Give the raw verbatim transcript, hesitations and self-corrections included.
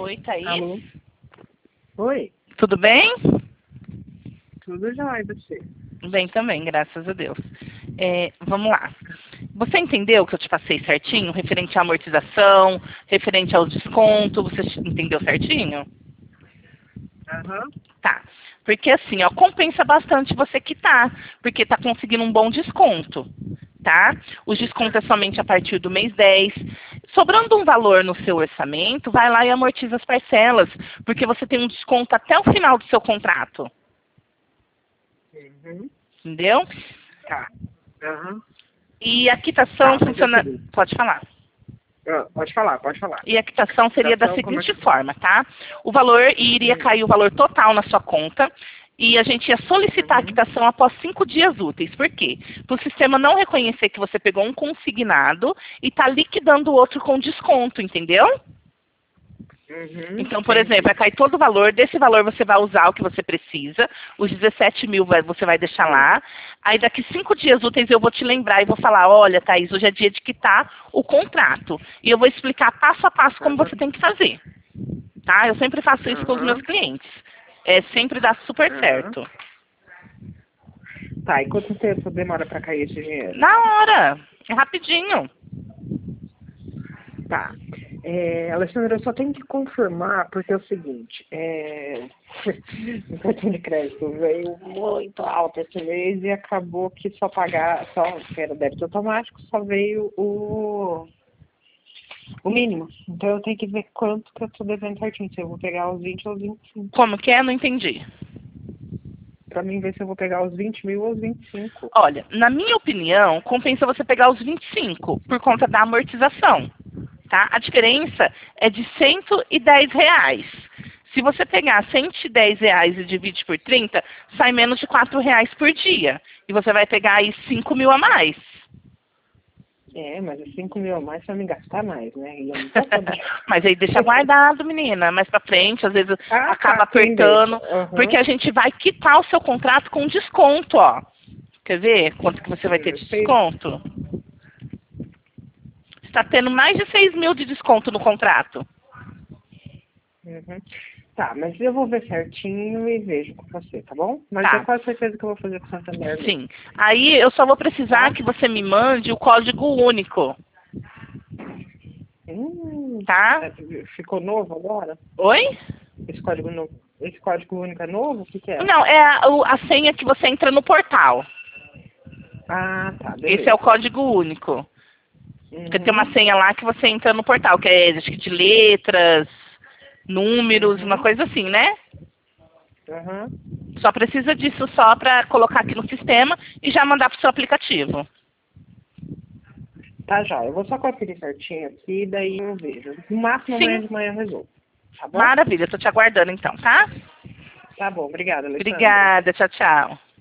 Oi, Thaís. Alô? Oi, Tudo bem? tudo jóia, e você? Bem também, graças a Deus. É, vamos lá. Você entendeu que eu te passei certinho? Referente à amortização, referente ao desconto, você entendeu certinho? Aham. Tá. Porque assim, ó, compensa bastante você quitar, porque tá conseguindo um bom desconto, tá? O desconto é somente a partir do mês dez. Sobrando um valor no seu orçamento, vai lá e amortiza as parcelas, porque você tem um desconto até o final do seu contrato. Uhum. Entendeu? Tá. Aham. E a quitação Tá, mas é o funciona... seguinte. Pode falar. Ah, pode falar, pode falar. E a quitação seria da Quitação, como é seguinte que... forma, tá? O valor iria Hum. cair o valor total na sua conta e a gente ia solicitar a Uhum. quitação após cinco dias úteis. Por quê? Para o sistema não reconhecer que você pegou um consignado e está liquidando o outro com desconto, entendeu? Uhum. Então, por exemplo, Entendi. vai cair todo o valor, desse valor você vai usar o que você precisa, os dezessete mil vai- você vai deixar Sim. lá, aí daqui cinco dias úteis eu vou te lembrar e vou falar, olha, Thaís, hoje é dia de quitar o contrato. E eu vou explicar passo a passo como Aham. você tem que fazer, tá? Eu sempre faço isso com os meus Aham. clientes. É, sempre dá super Aham. certo. Tá, e quanto tempo demora pra cair esse dinheiro? Na hora, é rapidinho. Tá. É, Alexandra, eu só tenho que confirmar, porque é o seguinte, é... o cartão de crédito veio muito alto esse mês e acabou que só pagar, só, que era débito automático, só veio o, o mínimo. Então eu tenho que ver quanto que eu tô devendo certinho, se eu vou pegar os vinte ou os vinte e cinco. Como que é? Não entendi. Pra mim ver se eu vou pegar os vinte mil ou os vinte e cinco. Olha, na minha opinião, compensa você pegar os vinte e cinco por conta da amortização, tá? A diferença é de cento e dez reais. Se você pegar cento e dez reais e divide por trinta, sai menos de quatro reais por dia. E você vai pegar aí cinco mil a mais. É, mas os cinco mil a mais vai me gastar mais, né? E eu não tô podendo. Mas aí deixa guardado, menina. Mais pra frente, às vezes Ah, acaba tá, sim, deixa. apertando. Porque Aham. a gente vai quitar o seu contrato com desconto, ó. Quer ver quanto que você vai ter de Seis. desconto? Está tendo mais de seis mil de desconto no contrato. Uhum. Tá, mas eu vou ver certinho e vejo com você, tá bom? Mas é Tá, quase certeza que eu vou fazer com o Santander mesmo, sim. Aí eu só vou precisar tá? que você me mande o código único, Hum, tá? é, ficou novo agora? Oi? Esse código novo? Esse código único é novo? O que que é? Não, é a, o- a senha que você entra no portal. Ah, tá, Esse é o beleza. código único. Porque tem uma Uhum, senha lá que você entra no portal, que é acho que de letras, números, uma uhum, coisa assim, né? uhum. Só precisa disso só para colocar aqui no sistema e já mandar pro seu aplicativo. Tá, já. Eu vou só conferir certinho aqui, daí eu vejo. No máximo amanhã Sim, de manhã eu resolvo, tá bom? maravilha. Tô te aguardando então, tá? Tá bom, obrigada, Alessandra. Obrigada, tchau, tchau.